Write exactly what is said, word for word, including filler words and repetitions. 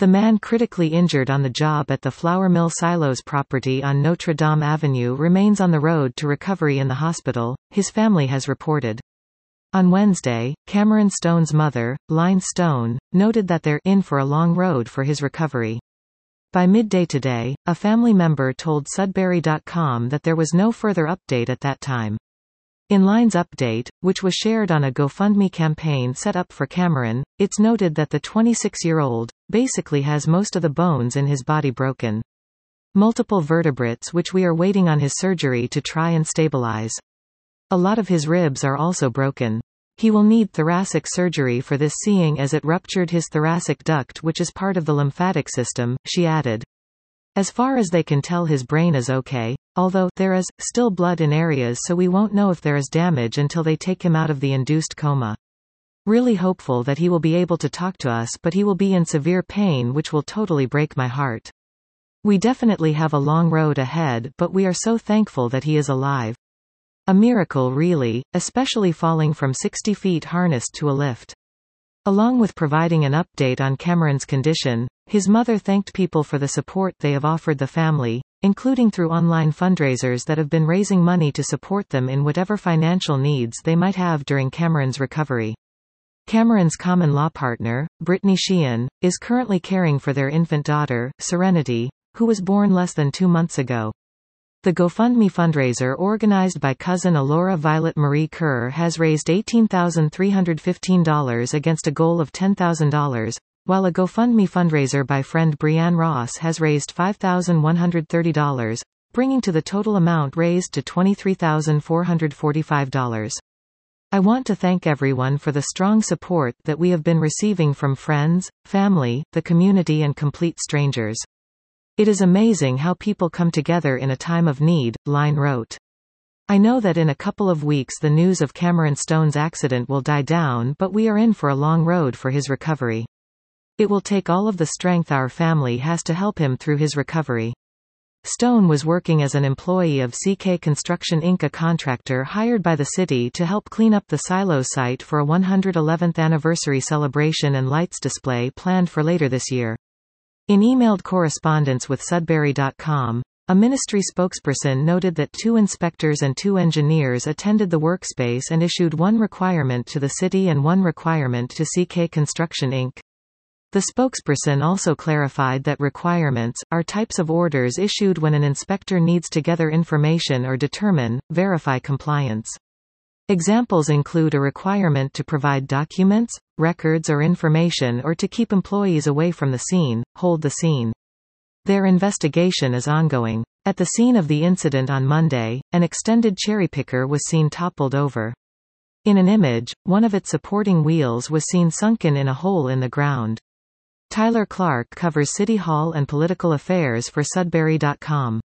The man critically injured on the job at the flour mill silos property on Notre Dame Avenue remains on the road to recovery in the hospital, his family has reported. On Wednesday, Cameron Stone's mother, Line Stone, noted that they're in for a long road for his recovery. By midday today, a family member told Sudbury dot com that there was no further update at that time. In Line's update, which was shared on a GoFundMe campaign set up for Cameron, it's noted that the twenty-six-year-old, basically has most of the bones in his body broken. Multiple vertebrates which we are waiting on his surgery to try and stabilize. A lot of his ribs are also broken. He will need thoracic surgery for this seeing as it ruptured his thoracic duct which is part of the lymphatic system, she added. As far as they can tell his brain is okay, although there is still blood in areas so we won't know if there is damage until they take him out of the induced coma. Really hopeful that he will be able to talk to us but he will be in severe pain which will totally break my heart. We definitely have a long road ahead but we are so thankful that he is alive. A miracle really, especially falling from sixty feet harnessed to a lift. Along with providing an update on Cameron's condition, his mother thanked people for the support they have offered the family, including through online fundraisers that have been raising money to support them in whatever financial needs they might have during Cameron's recovery. Cameron's common law partner, Brittany Sheehan, is currently caring for their infant daughter, Serenity, who was born less than two months ago. The GoFundMe fundraiser organized by cousin Alora Violet Marie Kerr has raised eighteen thousand three hundred fifteen dollars against a goal of ten thousand dollars, while a GoFundMe fundraiser by friend Brianne Ross has raised five thousand one hundred thirty dollars, bringing to the total amount raised to twenty-three thousand four hundred forty-five dollars. I want to thank everyone for the strong support that we have been receiving from friends, family, the community and complete strangers. It is amazing how people come together in a time of need, Line wrote. I know that in a couple of weeks the news of Cameron Stone's accident will die down but we are in for a long road for his recovery. It will take all of the strength our family has to help him through his recovery. Stone was working as an employee of C K Construction Incorporated, a contractor hired by the city to help clean up the silo site for a one hundred eleventh anniversary celebration and lights display planned for later this year. In emailed correspondence with Sudbury dot com, a ministry spokesperson noted that two inspectors and two engineers attended the workspace and issued one requirement to the city and one requirement to C K Construction Incorporated. The spokesperson also clarified that requirements are types of orders issued when an inspector needs to gather information or determine, verify compliance. Examples include a requirement to provide documents, records or information or to keep employees away from the scene, hold the scene. Their investigation is ongoing. At the scene of the incident on Monday, an extended cherry picker was seen toppled over. In an image, one of its supporting wheels was seen sunken in a hole in the ground. Tyler Clark covers City Hall and political affairs for Sudbury dot com.